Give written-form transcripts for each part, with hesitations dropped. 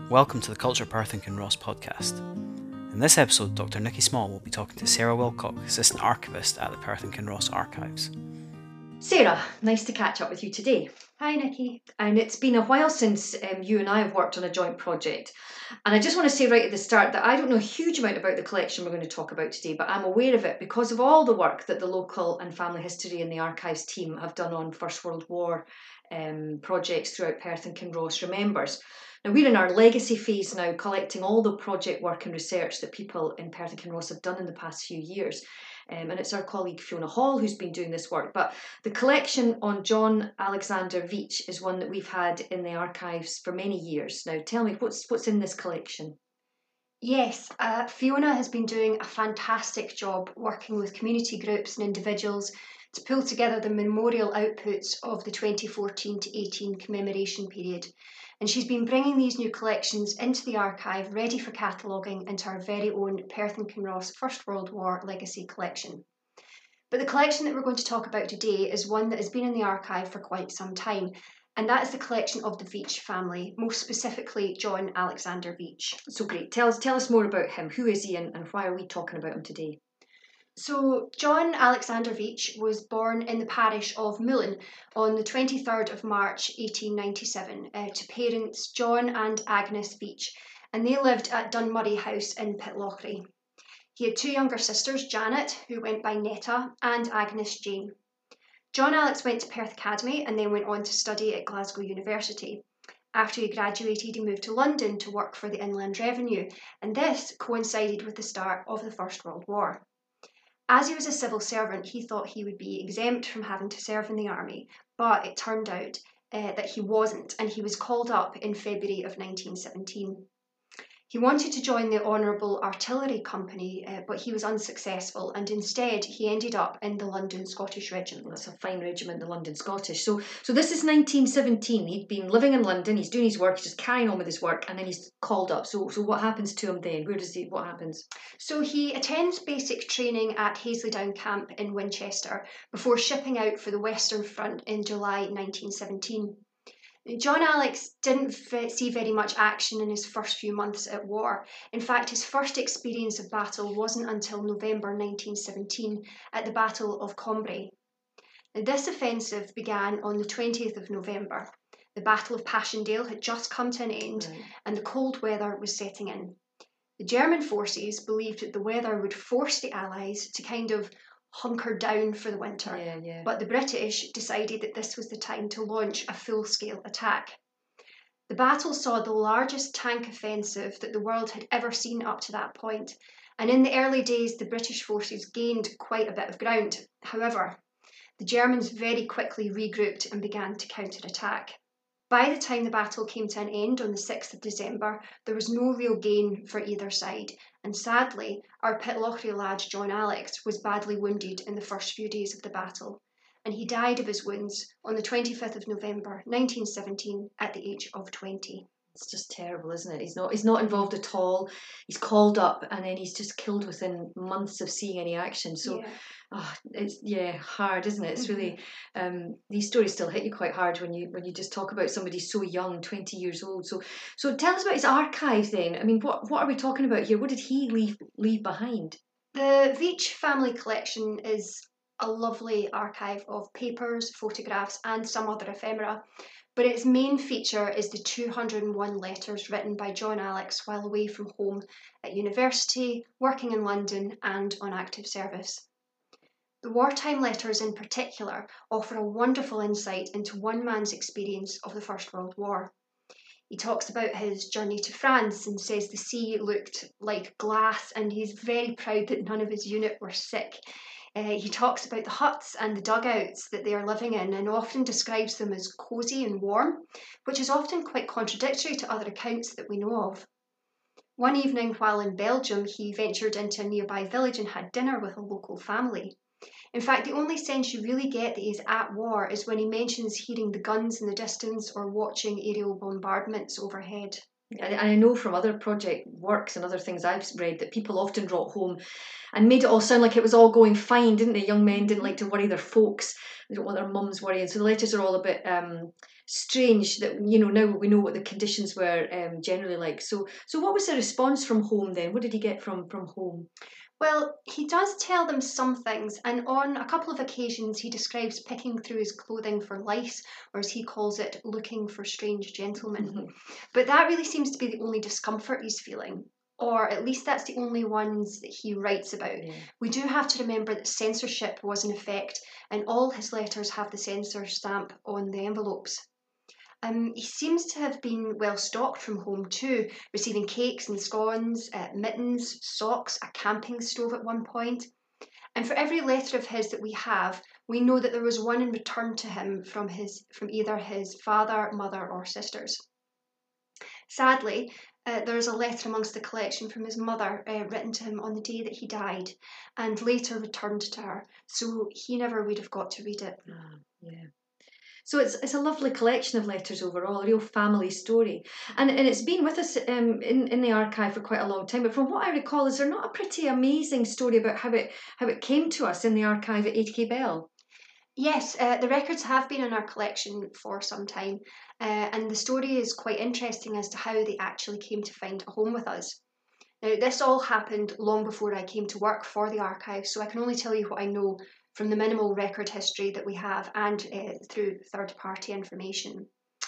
Welcome to the Culture Perth and Kinross podcast. In this episode, Dr. Nikki Small will be talking to Sarah Wilcock, Assistant Archivist at the Perth and Kinross Archives. Sarah, nice to catch up with you today. Hi Nikki. And it's been a while since you and I have worked on a joint project. And I just want to say right at the start that I don't know a huge amount about the collection we're going to talk about today, but I'm aware of it because of all the work that the local and family history and the archives team have done on First World War projects throughout Perth and Kinross Remembers. Now, we're in our legacy phase now, collecting all the project work and research that people in Perth and Kinross have done in the past few years. And it's our colleague Fiona Hall who's been doing this work. But the collection on John Alexander Veitch is one that we've had in the archives for many years. Now, tell me, what's in this collection? Yes, Fiona has been doing a fantastic job working with community groups and individuals to pull together the memorial outputs of the 2014 to 18 commemoration period. And she's been bringing these new collections into the archive ready for cataloguing into our very own Perth and Kinross First World War Legacy Collection. But the collection that we're going to talk about today is one that has been in the archive for quite some time, and that is the collection of the Veitch family, most specifically John Alexander Veitch. So great, tell us more about him. Who is he and why are we talking about him today? So John Alexander Veitch was born in the parish of Moulin on the 23rd of March 1897 to parents John and Agnes Veitch, and they lived at Dunmurray House in Pitlochry. He had two younger sisters, Janet, who went by Netta, and Agnes Jane. John Alex went to Perth Academy and then went on to study at Glasgow University. After he graduated, he moved to London to work for the Inland Revenue, and this coincided with the start of the First World War. As he was a civil servant, he thought he would be exempt from having to serve in the army, but it turned out that he wasn't, and he was called up in February of 1917. He wanted to join the Honourable Artillery Company, but he was unsuccessful, and instead he ended up in the London Scottish Regiment. That's a fine regiment, the London Scottish. So this is 1917. He'd been living in London. He's doing his work. He's just carrying on with his work, and then he's called up. So what happens to him then? What happens? So he attends basic training at Hazeleydown Camp in Winchester before shipping out for the Western Front in July 1917. John Alex didn't see very much action in his first few months at war. In fact, his first experience of battle wasn't until November 1917 at the Battle of Cambrai. Now, this offensive began on the 20th of November. The Battle of Passchendaele had just come to an end, and the cold weather was setting in. The German forces believed that the weather would force the Allies to kind of hunker down for the winter, but the British decided that this was the time to launch a full-scale attack. The battle saw the largest tank offensive that the world had ever seen up to that point, and in the early days the British forces gained quite a bit of ground. However, the Germans very quickly regrouped and began to counterattack. By the time the battle came to an end on the 6th of December, there was no real gain for either side, and sadly, our Pitlochry lad John Alex was badly wounded in the first few days of the battle, and he died of his wounds on the 25th of November 1917 at the age of 20. It's just terrible, isn't it? He's not involved at all. He's called up and then he's just killed within months of seeing any action. So, it's hard, isn't it? It's really these stories still hit you quite hard when you just talk about somebody so young, 20 years old. So tell us about his archive then. I mean, what are we talking about here? What did he leave behind? The Veitch family collection is a lovely archive of papers, photographs, and some other ephemera. But its main feature is the 201 letters written by John Alex while away from home at university, working in London, and on active service. The wartime letters in particular offer a wonderful insight into one man's experience of the First World War. He talks about his journey to France and says the sea looked like glass, and he's very proud that none of his unit were sick. He talks about the huts and the dugouts that they are living in and often describes them as cosy and warm, which is often quite contradictory to other accounts that we know of. One evening while in Belgium, he ventured into a nearby village and had dinner with a local family. In fact, the only sense you really get that he's at war is when he mentions hearing the guns in the distance or watching aerial bombardments overhead. And I know from other project works and other things I've read that people often brought home and made it all sound like it was all going fine, didn't they? Young men didn't like to worry their folks. They don't want their mums worrying. So the letters are all a bit strange that, now we know what the conditions were generally like. So what was the response from home then? What did he get from home? Well, he does tell them some things, and on a couple of occasions he describes picking through his clothing for lice, or as he calls it, looking for strange gentlemen. But that really seems to be the only discomfort he's feeling, or at least that's the only ones that he writes about. Yeah. We do have to remember that censorship was in effect, and all his letters have the censor stamp on the envelopes. He seems to have been well stocked from home too, receiving cakes and scones, mittens, socks, a camping stove at one point. And for every letter of his that we have, we know that there was one in return to him from either his father, mother, or sisters. Sadly, there is a letter amongst the collection from his mother written to him on the day that he died and later returned to her, so he never would have got to read it. Yeah. So it's a lovely collection of letters overall, a real family story. And it's been with us in the archive for quite a long time. But from what I recall, is there not a pretty amazing story about how it came to us in the archive at HK Bell? Yes, the records have been in our collection for some time, and the story is quite interesting as to how they actually came to find a home with us. Now, this all happened long before I came to work for the archive, so I can only tell you what I know from the minimal record history that we have and through third-party information.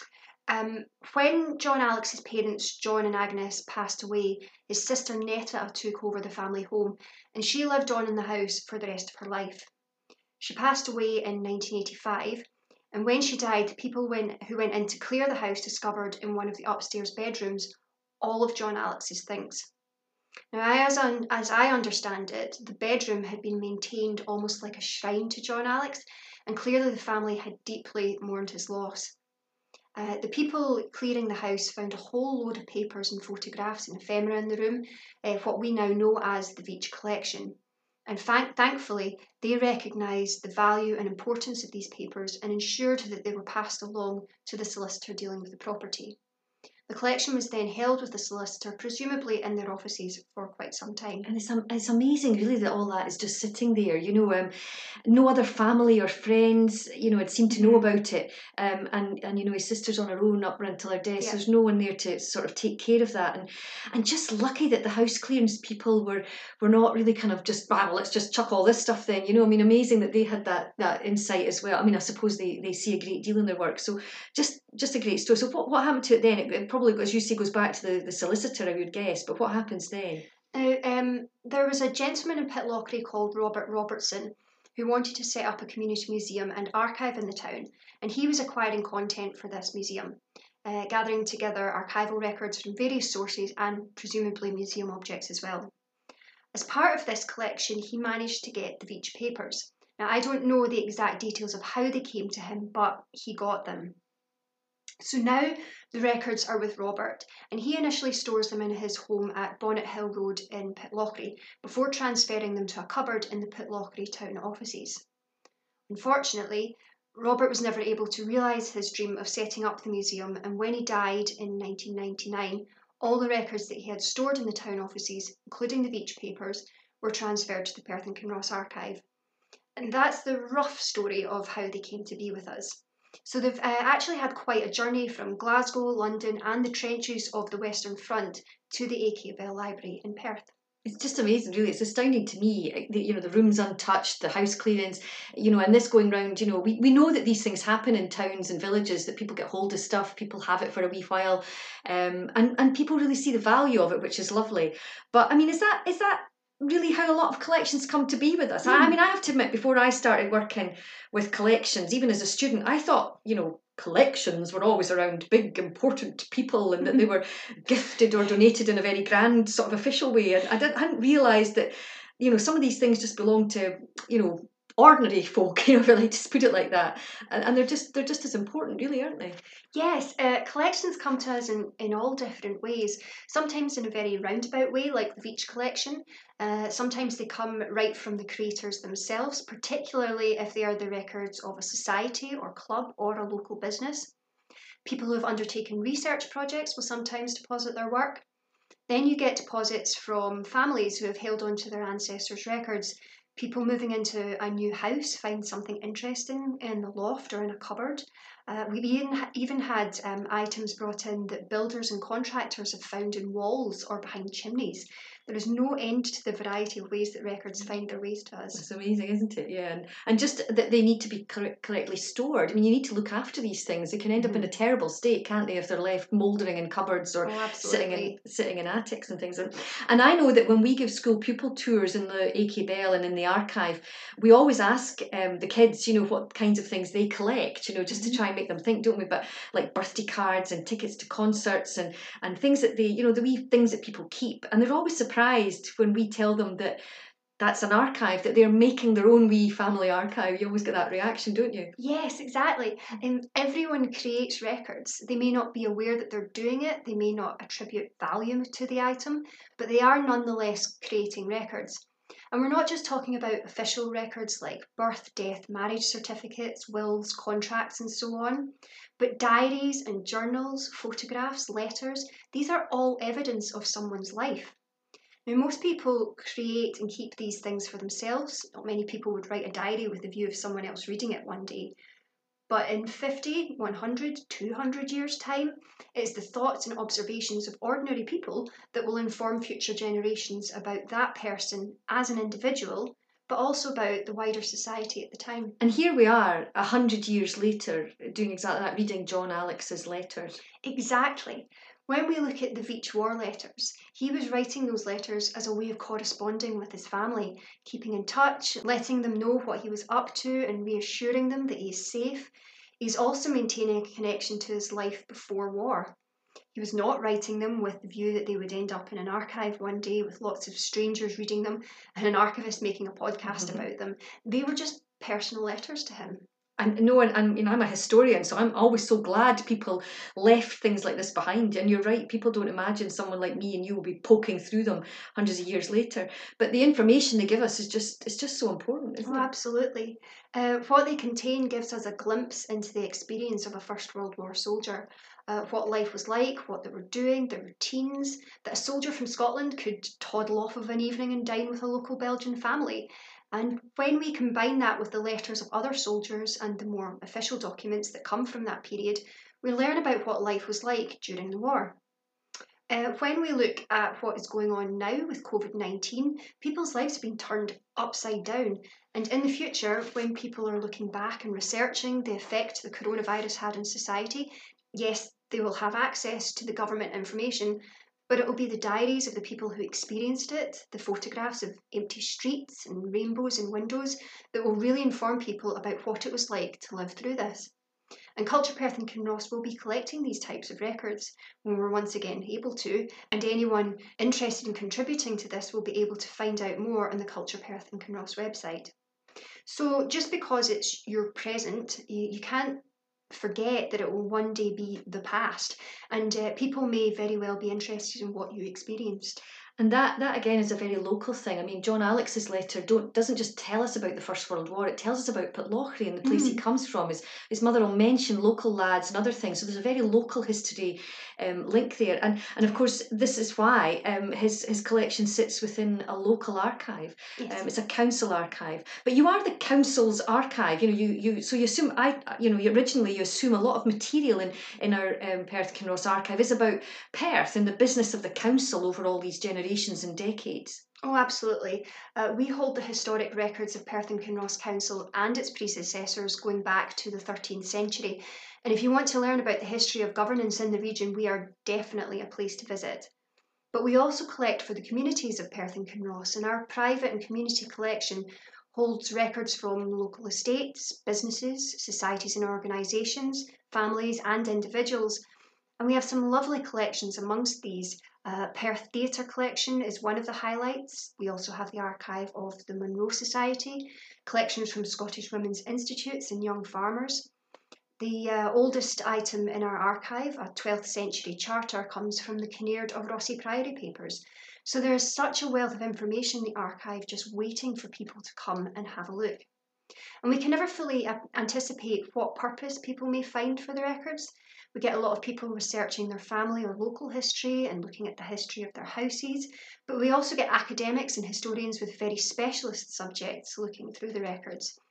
When John Alex's parents, John and Agnes, passed away, his sister Netta took over the family home, and she lived on in the house for the rest of her life. She passed away in 1985, and when she died, people who went in to clear the house discovered in one of the upstairs bedrooms all of John Alex's things. Now, as I understand it, the bedroom had been maintained almost like a shrine to John Alex, and clearly the family had deeply mourned his loss. The people clearing the house found a whole load of papers and photographs and ephemera in the room, what we now know as the Veitch collection. And thankfully, they recognised the value and importance of these papers and ensured that they were passed along to the solicitor dealing with the property. The collection was then held with the solicitor, presumably in their offices, for quite some time. And it's amazing, really, that all that is just sitting there. No other family or friends, had seemed to know about it. And his sister's on her own up until her death. Yeah. So there's no one there to sort of take care of that. And just lucky that the house clearance people were not really kind of just, let's just chuck all this stuff then. Amazing that they had that insight as well. I suppose they see a great deal in their work. So just a great story. So what happened to it then? It probably, as you say, goes back to the solicitor, I would guess. But what happens then? There was a gentleman in Pitlochry called Robert Robertson who wanted to set up a community museum and archive in the town, and he was acquiring content for this museum, gathering together archival records from various sources and presumably museum objects as well. As part of this collection, he managed to get the Veitch papers. Now, I don't know the exact details of how they came to him, but he got them. So now the records are with Robert, and he initially stores them in his home at Bonnet Hill Road in Pitlochry before transferring them to a cupboard in the Pitlochry town offices. Unfortunately, Robert was never able to realise his dream of setting up the museum, and when he died in 1999, all the records that he had stored in the town offices, including the Veitch papers, were transferred to the Perth and Kinross archive. And that's the rough story of how they came to be with us. So they've actually had quite a journey from Glasgow, London and the trenches of the Western Front to the HK Bell Library in Perth. It's just amazing, really. It's astounding to me, the room's untouched, the house clearance, and this going round, we know that these things happen in towns and villages, that people get hold of stuff, people have it for a wee while, and people really see the value of it, which is lovely. But, is that really how a lot of collections come to be with us? I have to admit, before I started working with collections, even as a student, I thought, collections were always around big, important people and that they were gifted or donated in a very grand sort of official way. And I hadn't realised that, some of these things just belong to, ordinary folk, if I like to put it like that. And they're just as important, really, aren't they? Yes, collections come to us in all different ways. Sometimes in a very roundabout way, like the Veitch collection. Sometimes they come right from the creators themselves, particularly if they are the records of a society or club or a local business. People who have undertaken research projects will sometimes deposit their work. Then you get deposits from families who have held on to their ancestors' records. People moving into a new house find something interesting in the loft or in a cupboard. We even had items brought in that builders and contractors have found in walls or behind chimneys. There is no end to the variety of ways that records find their ways to us. It's amazing, isn't it? Yeah, and just that they need to be correctly stored. I mean, you need to look after these things. They can end up in a terrible state, can't they, if they're left mouldering in cupboards or sitting in attics and things. And I know that when we give school pupil tours in the AK Bell and in the archive, we always ask the kids, what kinds of things they collect, just to try and make them think, don't we? But like birthday cards and tickets to concerts and things that they, the wee things that people keep. And they're always surprised when we tell them that that's an archive, that they're making their own wee family archive. You always get that reaction, don't you? Yes, exactly. Everyone creates records. They may not be aware that they're doing it, they may not attribute value to the item, but they are nonetheless creating records. And we're not just talking about official records like birth, death, marriage certificates, wills, contracts, and so on, but diaries and journals, photographs, letters, these are all evidence of someone's life. Now, most people create and keep these things for themselves. Not many people would write a diary with the view of someone else reading it one day. But in 50, 100, 200 years' time, it's the thoughts and observations of ordinary people that will inform future generations about that person as an individual, but also about the wider society at the time. And here we are, 100 years later, doing exactly that, reading John Alex's letters. Exactly. When we look at the Veitch War letters, he was writing those letters as a way of corresponding with his family, keeping in touch, letting them know what he was up to and reassuring them that he is safe. He's also maintaining a connection to his life before war. He was not writing them with the view that they would end up in an archive one day with lots of strangers reading them and an archivist making a podcast about them. They were just personal letters to him. And I'm a historian, so I'm always so glad people left things like this behind. And you're right, people don't imagine someone like me and you will be poking through them hundreds of years later. But the information they give us is just so important, isn't it? Absolutely. What they contain gives us a glimpse into the experience of a First World War soldier. What life was like, what they were doing, their routines, that a soldier from Scotland could toddle off of an evening and dine with a local Belgian family. And when we combine that with the letters of other soldiers and the more official documents that come from that period, we learn about what life was like during the war. When we look at what is going on now with COVID-19, people's lives have been turned upside down. And in the future, when people are looking back and researching the effect the coronavirus had on society, yes, they will have access to the government information, but it will be the diaries of the people who experienced it, the photographs of empty streets and rainbows in windows that will really inform people about what it was like to live through this. And Culture Perth and Kinross will be collecting these types of records when we're once again able to, and anyone interested in contributing to this will be able to find out more on the Culture Perth and Kinross website. So just because it's your present, you can't forget that it will one day be the past, and people may very well be interested in what you experienced. And that again is a very local thing. I mean, John Alex's letter doesn't just tell us about the First World War, it tells us about Pitlochry and the place he comes from. His mother will mention local lads and other things. So there's a very local history link there. And of course, this is why his collection sits within a local archive. Yes. It's a council archive. But you are the council's archive. So you assume originally you assume a lot of material in our Perth Kinross archive is about Perth and the business of the council over all these generations and decades. Oh, absolutely. We hold the historic records of Perth and Kinross Council and its predecessors going back to the 13th century. And if you want to learn about the history of governance in the region, we are definitely a place to visit. But we also collect for the communities of Perth and Kinross, and our private and community collection holds records from local estates, businesses, societies and organisations, families and individuals. And we have some lovely collections amongst these. Perth Theatre Collection is one of the highlights. We also have the archive of the Monroe Society, collections from Scottish Women's Institutes and Young Farmers. The oldest item in our archive, a 12th century charter, comes from the Kinnaird of Rossi Priory papers. So there is such a wealth of information in the archive just waiting for people to come and have a look. And we can never fully anticipate what purpose people may find for the records. We get a lot of people researching their family or local history and looking at the history of their houses, but we also get academics and historians with very specialist subjects looking through the records.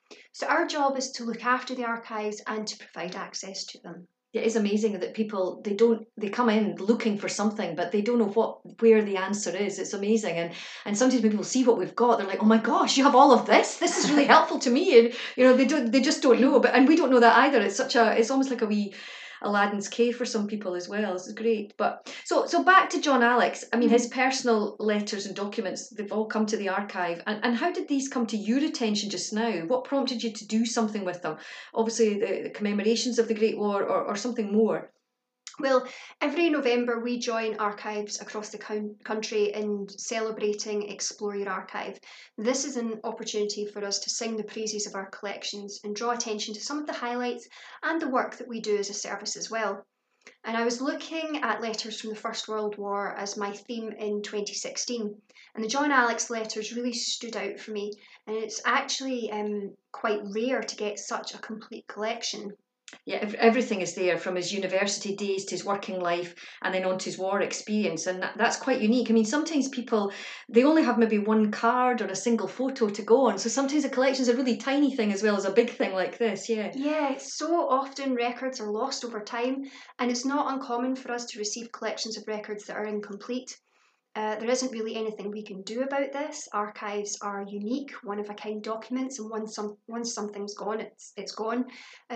So our job is to look after the archives and to provide access to them. It is amazing that people, they come in looking for something, but they don't know where the answer is. It's amazing. And sometimes when people see what we've got, they're like, oh my gosh, you have all of this? This is really helpful to me. And they just don't know. And we don't know that either. It's almost like a wee Aladdin's cave for some people as well. This is great. But so back to John Alex. I mean, his personal letters and documents, they've all come to the archive. And how did these come to your attention just now? What prompted you to do something with them? Obviously, the commemorations of the Great War or something more. Well, every November we join archives across the country in celebrating Explore Your Archive. This is an opportunity for us to sing the praises of our collections and draw attention to some of the highlights and the work that we do as a service as well. And I was looking at letters from the First World War as my theme in 2016. And the John Alex letters really stood out for me. And it's actually quite rare to get such a complete collection. Yeah, everything is there, from his university days to his working life and then on to his war experience. And that's quite unique. I mean, sometimes people, they only have maybe one card or a single photo to go on. So sometimes a collection's a really tiny thing as well as a big thing like this, yeah. Yeah, so often records are lost over time, and it's not uncommon for us to receive collections of records that are incomplete. There isn't really anything we can do about this. Archives are unique, one-of-a-kind documents, and once something's gone, it's gone.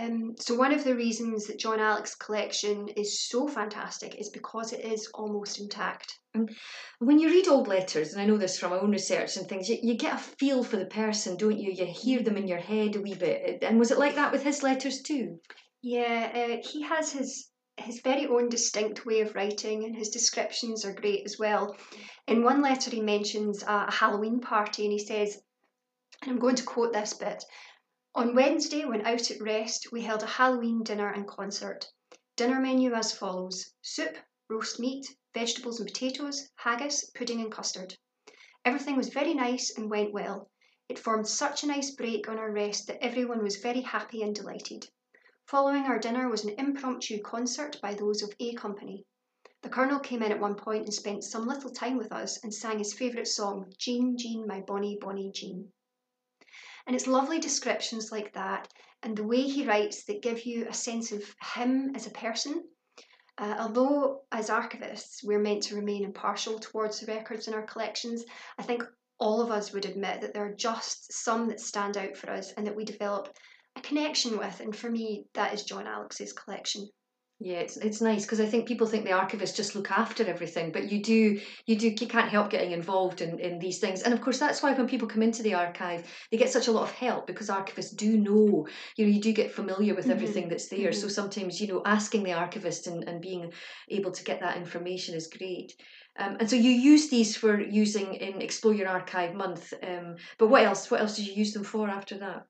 So one of the reasons that John Alex collection is so fantastic is because it is almost intact. When you read old letters, and I know this from my own research and things, you get a feel for the person, don't you? You hear them in your head a wee bit. And was it like that with his letters too? Yeah, he has his very own distinct way of writing, and his descriptions are great as well. In one letter, he mentions a Halloween party, and he says, and I'm going to quote this bit: "On Wednesday, when out at rest, we held a Halloween dinner and concert. Dinner menu as follows: soup, roast meat, vegetables and potatoes, haggis, pudding and custard. Everything was very nice and went well. It formed such a nice break on our rest that everyone was very happy and delighted. Following our dinner was an impromptu concert by those of A Company. The Colonel came in at one point and spent some little time with us and sang his favourite song, Jean, Jean, my bonny, bonny Jean." And it's lovely descriptions like that and the way he writes that give you a sense of him as a person. Although as archivists we're meant to remain impartial towards the records in our collections, I think all of us would admit that there are just some that stand out for us and that we develop a connection with, and for me that is John Alex's collection. Yeah, it's nice because I think people think the archivists just look after everything, but you can't help getting involved in these things. And of course that's why when people come into the archive they get such a lot of help, because archivists do know, you do get familiar with everything that's there. So sometimes, asking the archivist and being able to get that information is great. And so you use these for using in Explore Your Archive month, but what else did you use them for after that?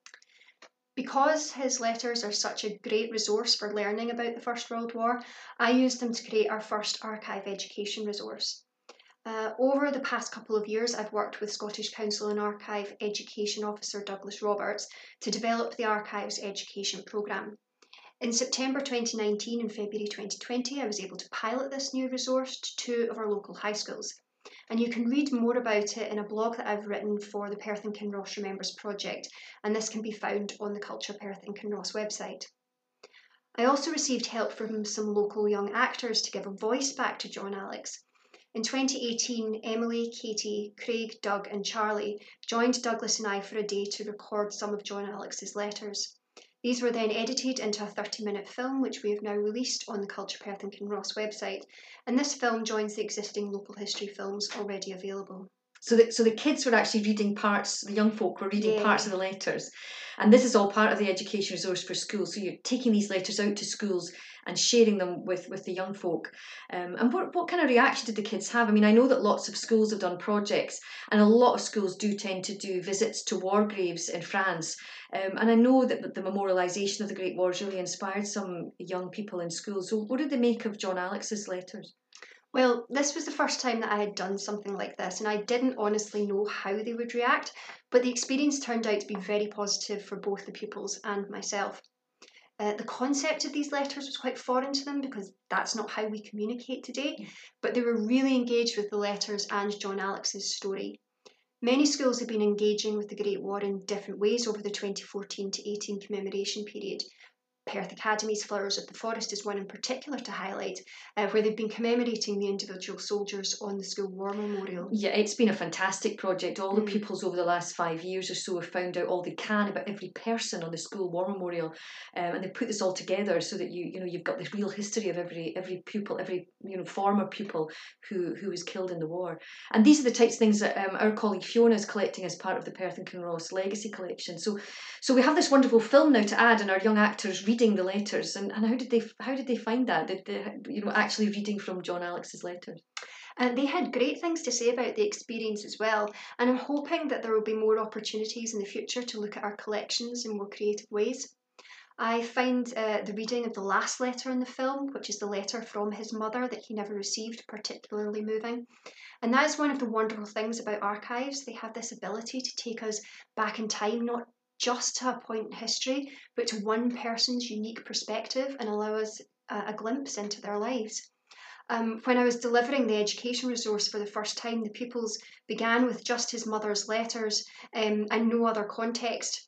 Because his letters are such a great resource for learning about the First World War, I used them to create our first archive education resource. Over the past couple of years, I've worked with Scottish Council and Archive Education Officer Douglas Roberts to develop the Archives Education Programme. In September 2019 and February 2020, I was able to pilot this new resource to 2 of our local high schools. And you can read more about it in a blog that I've written for the Perth and Kinross Remembers project, and this can be found on the Culture Perth and Kinross website. I also received help from some local young actors to give a voice back to John Alex. In 2018, Emily, Katie, Craig, Doug and Charlie joined Douglas and I for a day to record some of John Alex's letters. These were then edited into a 30-minute film, which we have now released on the Culture Perth and Kinross website. And this film joins the existing local history films already available. So the kids were actually reading parts, the young folk were reading parts of the letters. And this is all part of the education resource for schools. So you're taking these letters out to schools and sharing them with the young folk. And what kind of reaction did the kids have? I mean, I know that lots of schools have done projects, and a lot of schools do tend to do visits to war graves in France. And I know that the memorialisation of the Great Wars really inspired some young people in schools. So what did they make of John Alex's letters? Well, this was the first time that I had done something like this, and I didn't honestly know how they would react, but the experience turned out to be very positive for both the pupils and myself. The concept of these letters was quite foreign to them because that's not how we communicate today, but they were really engaged with the letters and John Alex's story. Many schools have been engaging with the Great War in different ways over the 2014 to 18 commemoration period. Perth Academy's Flowers of the Forest is one in particular to highlight, where they've been commemorating the individual soldiers on the school war memorial. Yeah, it's been a fantastic project. All the pupils over the last 5 years or so have found out all they can about every person on the school war memorial, and they put this all together so that you've got this real history of every pupil, every former pupil who was killed in the war. And these are the types of things that our colleague Fiona is collecting as part of the Perth and Kinross Legacy Collection. So we have this wonderful film now to add, and our young actors reading the letters. And how did they find that? Did they actually reading from John Alex's letters? They had great things to say about the experience as well, and I'm hoping that there will be more opportunities in the future to look at our collections in more creative ways. I find the reading of the last letter in the film, which is the letter from his mother that he never received, particularly moving. And that is one of the wonderful things about archives. They have this ability to take us back in time, not just to a point in history, but to one person's unique perspective and allow us a glimpse into their lives. When I was delivering the education resource for the first time, the pupils began with just his mother's letters and no other context.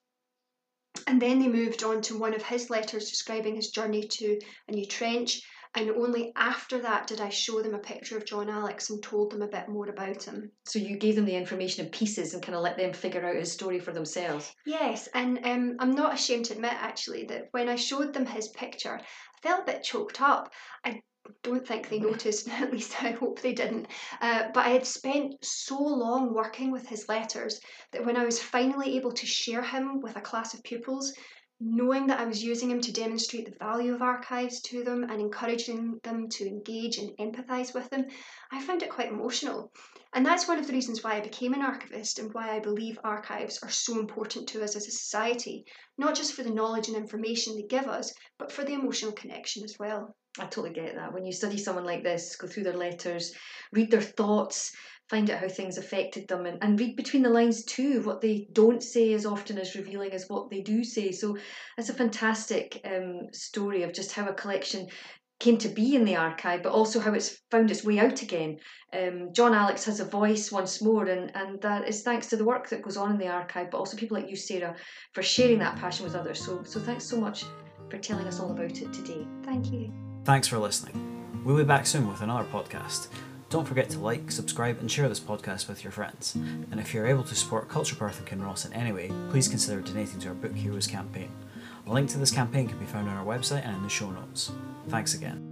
And then they moved on to one of his letters describing his journey to a new trench. And only after that did I show them a picture of John Alex and told them a bit more about him. So you gave them the information in pieces and kind of let them figure out his story for themselves. Yes, and I'm not ashamed to admit actually that when I showed them his picture, I felt a bit choked up. I don't think they noticed, at least I hope they didn't. But I had spent so long working with his letters that when I was finally able to share him with a class of pupils, knowing that I was using him to demonstrate the value of archives to them and encouraging them to engage and empathise with them, I found it quite emotional. And that's one of the reasons why I became an archivist and why I believe archives are so important to us as a society, not just for the knowledge and information they give us, but for the emotional connection as well. I totally get that. When you study someone like this, go through their letters, read their thoughts, find out how things affected them, and read between the lines too. What they don't say is often as revealing as what they do say. So that's a fantastic story of just how a collection came to be in the archive, but also how it's found its way out again. John Alex has a voice once more, and that is thanks to the work that goes on in the archive, but also people like you, Sarah, for sharing that passion with others. So thanks so much for telling us all about it today. Thank you. Thanks for listening. We'll be back soon with another podcast. Don't forget to like, subscribe and share this podcast with your friends. And if you're able to support Culture Perth and Kinross in any way, please consider donating to our Book Heroes campaign. A link to this campaign can be found on our website and in the show notes. Thanks again.